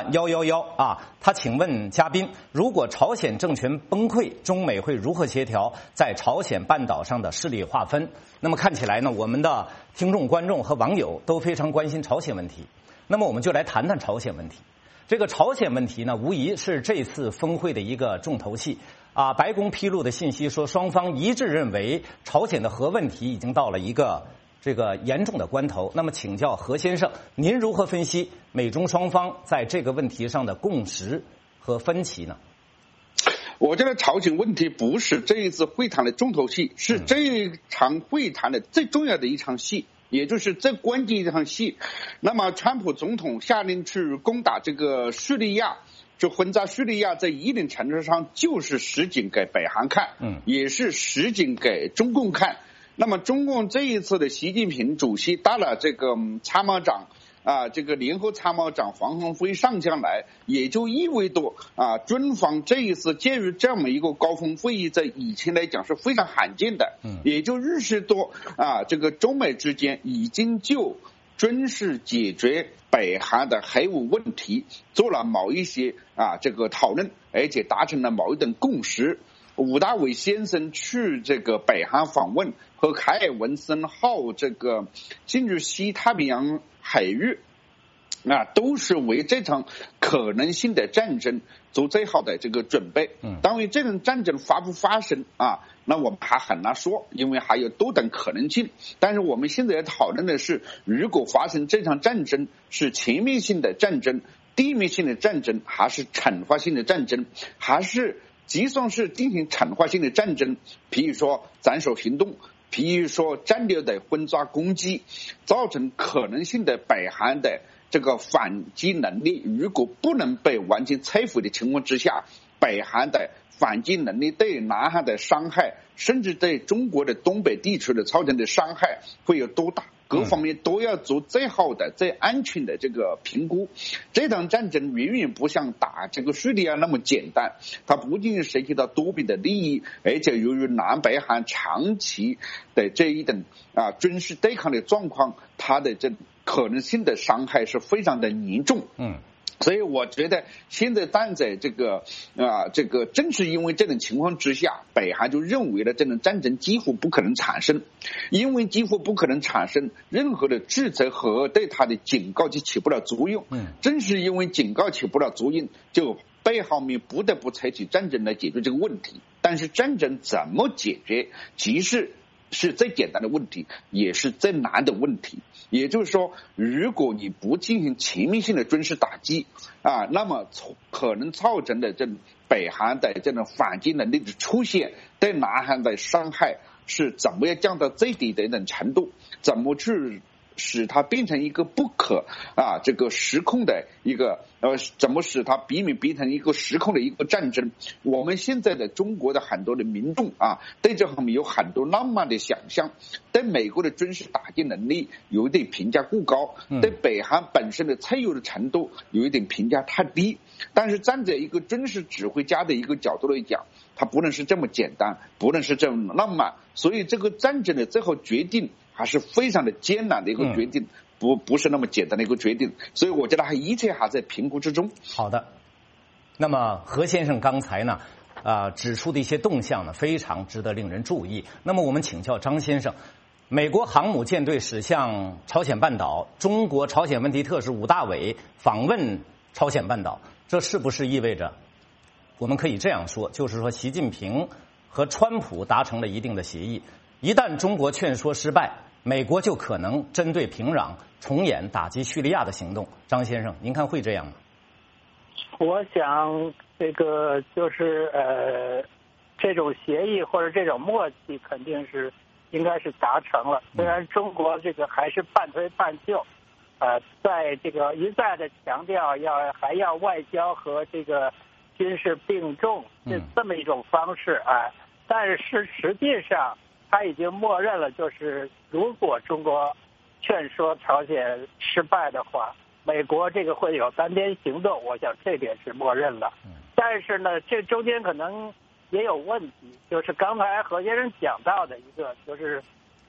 111啊，他请问嘉宾，如果朝鲜政权崩溃，中美会如何协调在朝鲜半岛上的势力划分？那么看起来呢，我们的听众、观众和网友都非常关心朝鲜问题。那么我们就来谈谈朝鲜问题。这个朝鲜问题呢，无疑是这次峰会的一个重头戏啊。白宫披露的信息说，双方一致认为朝鲜的核问题已经到了一个这个严重的关头。那么请教何先生，您如何分析美中双方在这个问题上的共识和分歧呢？ 我觉得朝鲜问题不是这一次会谈的重头戏，是这一场会谈的最重要的一场戏，也就是最关键一场戏。那么川普总统下令去攻打这个叙利亚，就轰炸叙利亚，在一定程度上就是示警给北韩看，也是示警给中共看。那么中共这一次的习近平主席带了这个参谋长这个联合参谋长黄宏辉上将来，也就意味着军方这一次介入这么一个高峰会议，在以前来讲是非常罕见的，也就预示着这个中美之间已经就军事解决北韩的核武问题做了某一些这个讨论，而且达成了某一种共识。武大伟先生去这个北韩访问，和凯尔文森号这个进入西太平洋海域，都是为这场可能性的战争做最好的这个准备。当然这种战争发不发生那我们还很难说，因为还有多种可能性。但是我们现在要讨论的是，如果发生这场战争，是全面性的战争、地面性的战争，还是惩罚性的战争，还是就算是进行惩罚性的战争，比如说斩首行动，比如说战略的轰炸攻击，造成可能性的北韩的这个反击能力如果不能被完全摧毁的情况之下，北韩的反击能力对南韩的伤害，甚至对中国的东北地区的造成的伤害会有多大？各方面都要做最好的、最安全的这个评估。这场战争远远不像打这个叙利亚那么简单，它不仅仅涉及到多边的利益，而且由于南北韩长期的这一种军事对抗的状况，它的这可能性的伤害是非常的严重。所以我觉得现在站在这个正是因为这种情况之下，北韩就认为了这种战争几乎不可能产生，因为几乎不可能产生，任何的制裁和对它的警告就起不了作用。正是因为警告起不了作用，就背后面不得不采取战争来解决这个问题。但是战争怎么解决，其实是最简单的问题，也是最难的问题。也就是说，如果你不进行全面性的军事打击那么可能造成的这种北韩的这种反击能力的出现，对南韩的伤害是怎么样降到最低的一种程度，怎么去使它变成一个不可这个失控的一个怎么使它避免变成一个失控的一个战争。我们现在的中国的很多的民众对这方面有很多浪漫的想象，对美国的军事打击能力有一点评价过高，对北韩本身的脆弱的程度有一点评价太低。但是站在一个军事指挥家的一个角度来讲，它不能是这么简单，不能是这么浪漫。所以这个战争的最后决定还是非常的艰难的一个决定，不是那么简单的一个决定。所以我觉得一切还在评估之中。 好的，那么何先生刚才呢指出的一些动向呢，非常值得令人注意。那么我们请教张先生，美国航母舰队驶向朝鲜半岛，中国朝鲜问题特使武大伟访问朝鲜半岛，这是不是意味着我们可以这样说，就是说习近平和川普达成了一定的协议，一旦中国劝说失败，美国就可能针对平壤重演打击叙利亚的行动？张先生，您看会这样吗？ 我想这个就是这种协议或者这种默契肯定是应该是达成了。虽然中国这个还是半推半就，在这个一再的强调还要外交和这个军事并重这么一种方式但是实际上他已经默认了，就是如果中国劝说朝鲜失败的话，美国这个会有单边行动，我想这点是默认了。但是呢，这中间可能也有问题，就是刚才何先生讲到的一个，就是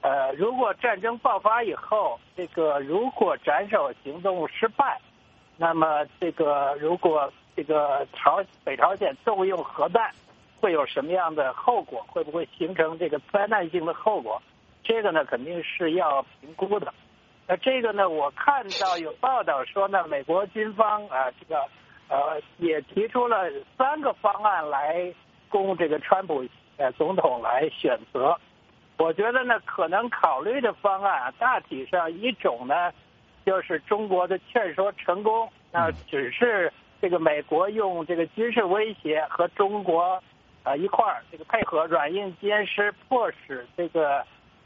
如果战争爆发以后，这个如果斩首行动失败，那么这个如果这个北朝鲜动用核弹，会有什么样的后果？会不会形成这个灾难性的后果？这个呢，肯定是要评估的。那这个呢，我看到有报道说呢，美国军方也提出了3个方案来供这个川普总统来选择。我觉得呢，可能考虑的方案大体上一种呢，就是中国的劝说成功，那只是这个美国用这个军事威胁和中国一块儿这个配合软硬兼施，迫使这个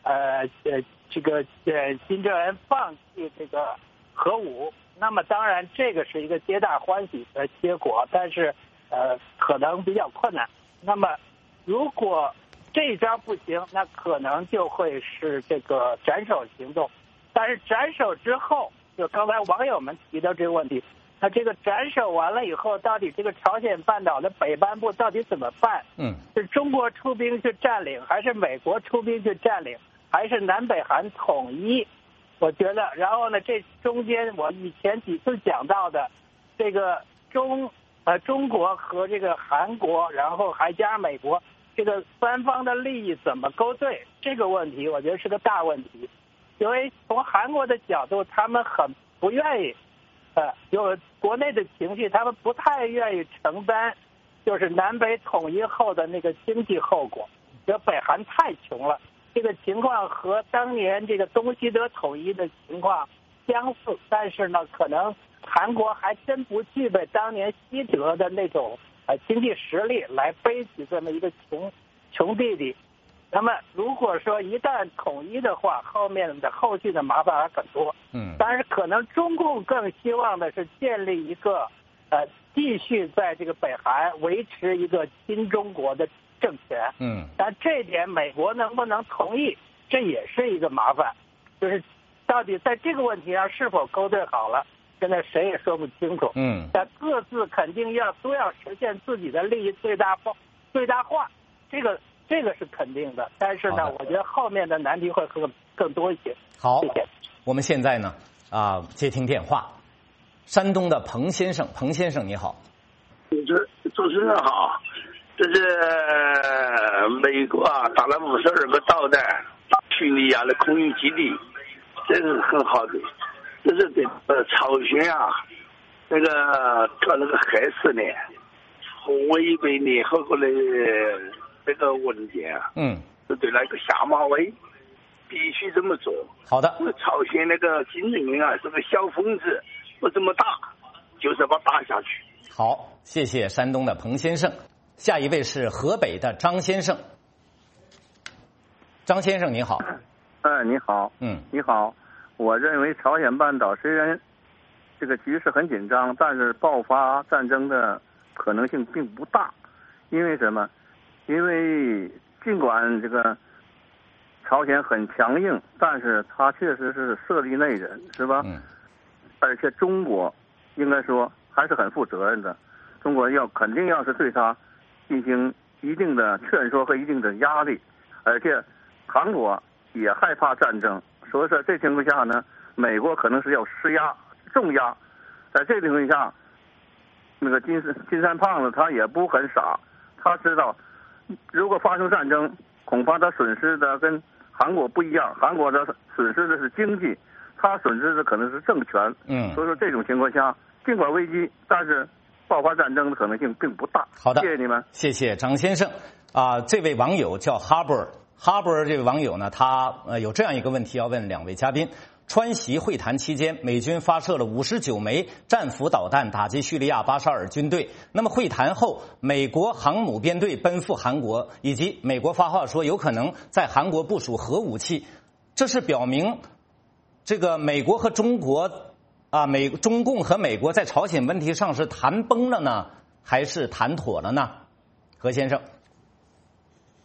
金正恩放弃这个核武。那么当然这个是一个皆大欢喜的结果，但是可能比较困难。那么如果这一招不行，那可能就会是这个斩首行动。但是斩首之后，就刚才网友们提到这个问题，那这个斩首完了以后，到底这个朝鲜半岛的北半部到底怎么办？是中国出兵去占领，还是美国出兵去占领，还是南北韩统一？我觉得，然后呢，这中间我以前几次讲到的，这个中国和这个韩国，然后还加上美国，这个3方的利益怎么勾兑？这个问题我觉得是个大问题，因为从韩国的角度，他们很不愿意，有国内的情绪，他们不太愿意承担，就是南北统一后的那个经济后果。这北韩太穷了，这个情况和当年这个东西德统一的情况相似，但是呢，可能韩国还真不具备当年西德的那种经济实力来背起这么一个穷弟弟。那么如果说一旦统一的话，后续的麻烦还很多。但是可能中共更希望的是建立一个继续在这个北韩维持一个新中国的政权。但这一点美国能不能同意，这也是一个麻烦。就是到底在这个问题上是否勾兑好了，现在谁也说不清楚。但各自肯定都要实现自己的利益最大化，这个是肯定的。但是呢，我觉得后面的难题会更多一些。 好， 谢谢。 我们现在呢接听电话，山东的彭先生你好。 主持人好，这是美国打了52个导弹叙利亚的空军基地，这是很好的。这是对朝鲜那个搞那个核试验，违背联合国的这个文件是对那个下马威，必须这么做。 好的。 朝鲜那个金正恩是个小疯子，不这么打，就是要把打下去。 好，谢谢山东的彭先生。下一位是河北的张先生。张先生你好。 你好。你好。我认为朝鲜半岛虽然这个局势很紧张，但是爆发战争的可能性并不大。因为什么？因为尽管这个朝鲜很强硬，但是它确实是设立内人，是吧？而且中国应该说还是很负责任的，中国肯定要是对他进行一定的劝说和一定的压力，而且韩国也害怕战争，所以说这情况下呢，美国可能是要施压重压。在这个情况下，那个金三胖子他也不很傻，他知道如果发生战争，恐怕他损失的跟韩国不一样，韩国的损失的是经济，他损失的可能是政权。所以说这种情况下，尽管危机，但是爆发战争的可能性并不大。 好的， 谢谢你们。 谢谢张先生。这位网友叫哈勃这位网友呢，他有这样一个问题要问两位嘉宾。川习会谈期间，美军发射了59枚战斧导弹打击叙利亚巴沙尔军队。那么会谈后，美国航母编队奔赴韩国，以及美国发话说有可能在韩国部署核武器，这是表明这个美国和中国中共和美国在朝鲜问题上是谈崩了呢，还是谈妥了呢？何先生。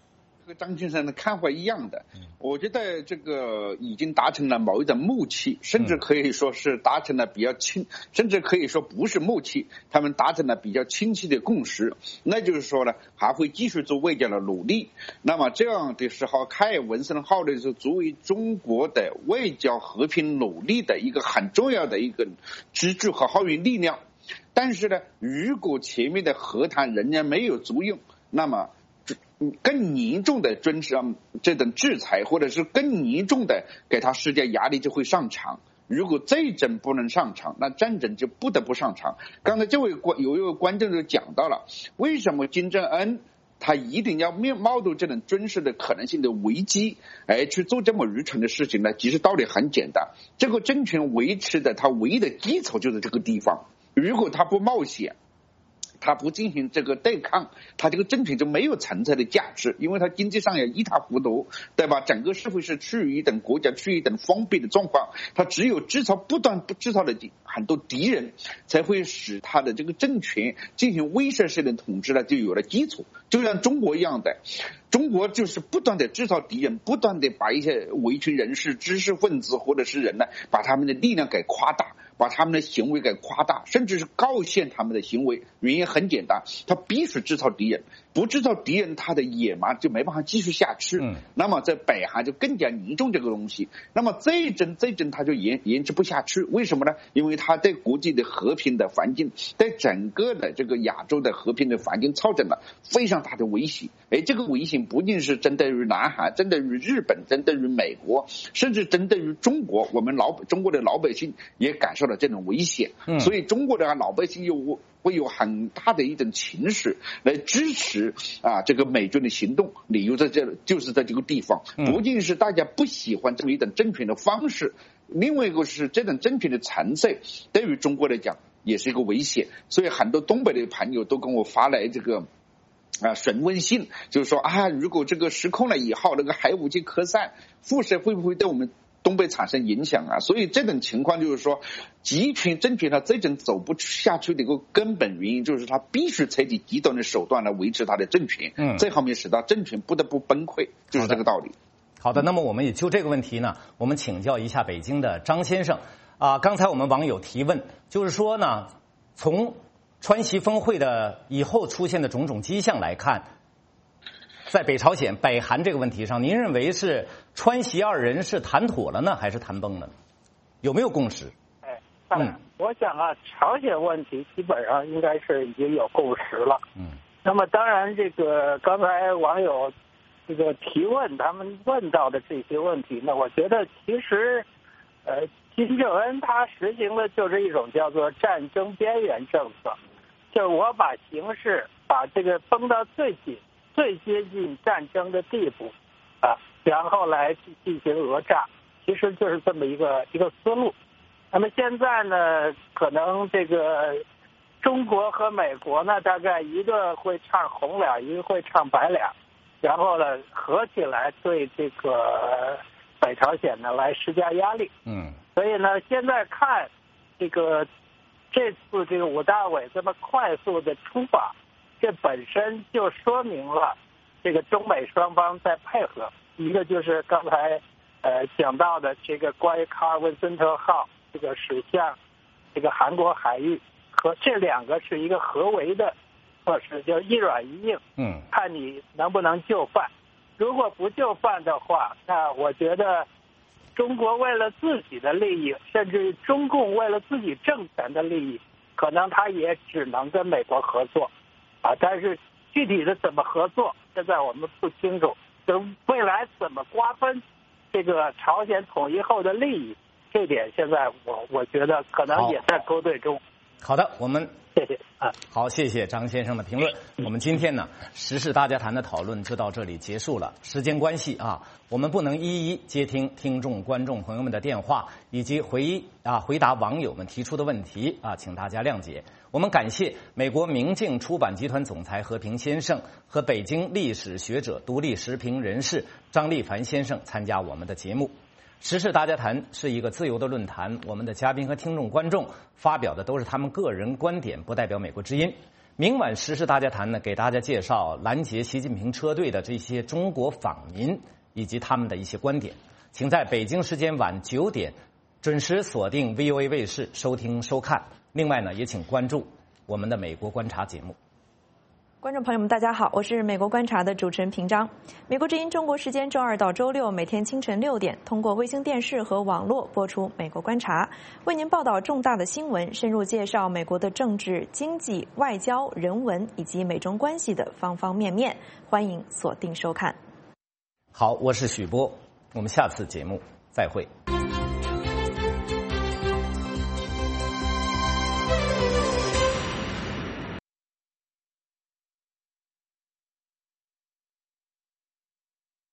和张先生的看法一样的，我觉得这个已经达成了某一种默契，甚至可以说是达成了比较甚至可以说不是默契，他们达成了比较清晰的共识。那就是说呢，还会继续做外交的努力。那么这样的时候，凯尔文森号呢是作为中国的外交和平努力的一个很重要的一个支柱和后援力量。但是呢，如果前面的和谈仍然没有作用，那么更严重的这种制裁，或者是更严重的给他施加压力就会上场。如果战争不能上场，那战争就不得不上场。刚才有一位观众就讲到了，为什么金正恩他一定要冒着这种军事的可能性的危机，去做这么愚蠢的事情呢？其实道理很简单，这个政权维持的它唯一的基础就是这个地方。如果他不冒险，他不进行这个对抗，他这个政权就没有存在的价值，因为他经济上也一塌糊涂，对吧？整个社会是处于一种国家处于一种封闭的状况，他只有不断制造的很多敌人，才会使他的这个政权进行威慑式的统治呢，就有了基础。就像中国一样的，中国就是不断的制造敌人，不断的把一些维权人士、知识分子或者是人呢，把他们的力量给夸大，把他们的行为给夸大，甚至是告限他们的行为。原因很简单，他必须制造敌人，不制造敌人，他的野蛮就没办法继续下去。那么在北韩就更加严重这个东西。那么再争他就延迟不下去。为什么呢？因为他对国际的和平的环境，对整个的这个亚洲的和平的环境造成了非常大的威胁。这个威胁不仅是针对于南韩，针对于日本，针对于美国，甚至针对于中国，我们中国的老百姓也感受到这种危险。所以中国的老百姓又会有很大的一种情绪来支持这个美军的行动。理由就是在这个地方，不仅是大家不喜欢这么一种政权的方式，另外一个是这种政权的存在对于中国来讲也是一个危险。所以很多东北的朋友都跟我发来这个询问信，就是说如果这个失控了以后，那个核武器扩散辐射会不会对我们东北产生影响啊？所以这种情况就是说，集权政权它这种走不下去的一个根本原因，就是它必须采取极端的手段来维持它的政权，这方面使到政权不得不崩溃，就是这个道理。 好的，那么我们也就这个问题呢，我们请教一下北京的张先生刚才我们网友提问，就是说呢，从川习峰会的以后出现的种种迹象来看，在北朝鲜、北韩这个问题上，您认为是川习二人是谈妥了呢，还是谈崩了呢？有没有共识？ 我想朝鲜问题基本上应该是已经有共识了。那么当然，这个刚才网友这个提问，他们问到的这些问题呢，我觉得其实金正恩他实行的就是一种叫做战争边缘政策，就是我把形势把这个绷到最紧、最接近战争的地步然后来进行讹诈，其实就是这么一个思路。那么现在呢，可能这个中国和美国呢，大概一个会唱红脸，一个会唱白脸，然后呢合起来对这个北朝鲜呢来施加压力。所以呢，现在看这次这个5大委这么快速的出访，这本身就说明了这个中美双方在配合。一个就是刚才讲到的这个关于卡尔文森特号这个驶向这个韩国海域，和这两个是一个合围的措施，就一软一硬。看你能不能就范。如果不就范的话，那我觉得中国为了自己的利益，甚至中共为了自己政权的利益，可能他也只能跟美国合作但是具体的怎么合作，现在我们不清楚。就未来怎么瓜分这个朝鲜统一后的利益，这点现在我觉得可能也在勾兑中。 好的，我们谢谢好，谢谢张先生的评论。我们今天呢时事大家谈的讨论就到这里结束了。时间关系我们不能一一接听听众观众朋友们的电话，以及回答网友们提出的问题请大家谅解。我们感谢美国明镜出版集团总裁何平先生和北京历史学者、独立时评人士张立凡先生参加我们的节目。时事大家谈是一个自由的论坛，我们的嘉宾和听众观众发表的都是他们个人观点，不代表美国之音。 明晚时事大家谈呢，给大家介绍拦截习近平车队的这些中国访民以及他们的一些观点。请在北京时间晚9点准时锁定 VOA 卫视收听收看。另外呢，也请关注我们的美国观察节目。 观众朋友们，大家好，我是美国观察的主持人平章。美国之音中国时间周2到周6每天清晨6点，通过卫星电视和网络播出美国观察，为您报道重大的新闻，深入介绍美国的政治、经济、外交、人文以及美中关系的方方面面。欢迎锁定收看。 好，我是许波，我们下次节目再会。